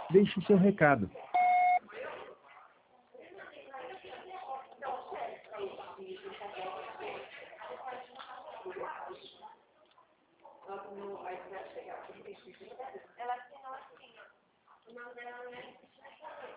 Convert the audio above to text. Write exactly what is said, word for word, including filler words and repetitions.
Deixe seu recado. Ela assinou assim, ó. O nome dela não é